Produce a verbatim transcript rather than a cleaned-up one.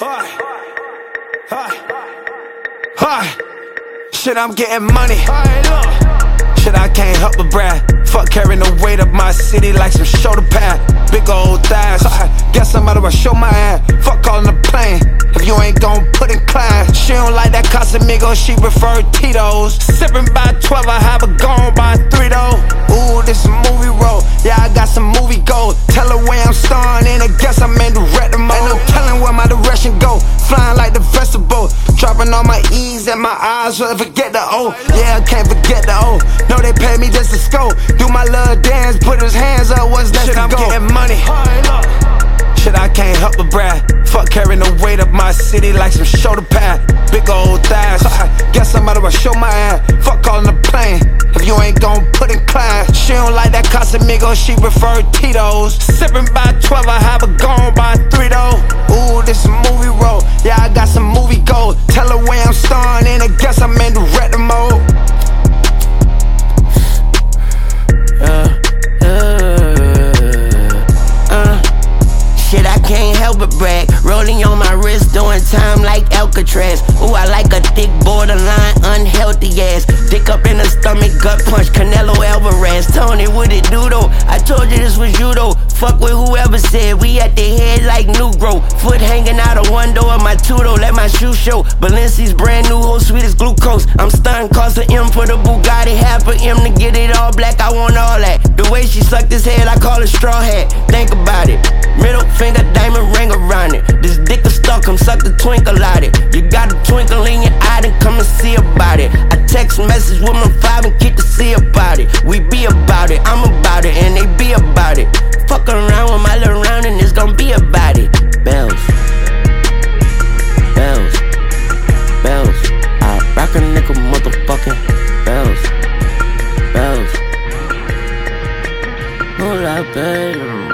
Hi. Hi. Hi. Shit, I'm getting money. Shit, I can't help but brag. Fuck carrying the weight of my city like some shoulder pad. Big old thighs. Guess I'm out of a show my ass. Fuck calling a plane if you ain't gon' put in class. She don't like that Casamigos, she prefer Tito's. Sippin' by twelve, I have a gone by three though. Ooh, this a movie role. Yeah, I got some movie gold. Tell her where I'm starring in, I guess I'm in director mode. Ain't no telling where my direction go. Flying like the festival. Dropping all my E's and my eyes, so I forget the O. Yeah, I can't forget the O. No, they pay me just to scope. Do my little dance, put his hands up, what's next to go? Shit, I'm getting money. Shit, I can't help but brag. Fuck carrying the weight of my city like some shoulder pad. Big old thighs. Guess I'm out of a show my ass. Fuck calling a plane if you ain't gon' put in class. She don't like that Casamigos, she prefer Tito's. Sippin' by twelve, I have a gone by three though. Ooh, this a movie role. Yeah, I got some movie gold. Tell her where I'm starring in, I guess I'm in director mode. Shit, I can't help but brag. Rolling on my wrist, doing time like Alcatraz. Ooh, I like a thick, borderline, unhealthy ass. Dick up in the stomach, gut punch, Canelo Alvarez. Tony, what it do though? I told you this was you though. Fuck with whoever said we at the head like new growth. Foot hanging out of one door of my two though, let my shoe show. Balenci's brand new, whole sweet as glucose. I'm stunning, cost an M for the Bugatti, half a M to get it all black. I want all that. The way she sucked his head, I call it straw hat. Think about it. Middle finger, diamond ring around it. This dick is stuck, I'm suck the twinkle out it. You got a twinkle in your eye, then come and see about it. I text message with my five and get to see about it. We be about it, I'm about it, and they be about it. Fuck around with my little round and it's gon' be about it. Bells, bells, bells. I rock a nigga motherfucking bells, bells. Hold up, baby.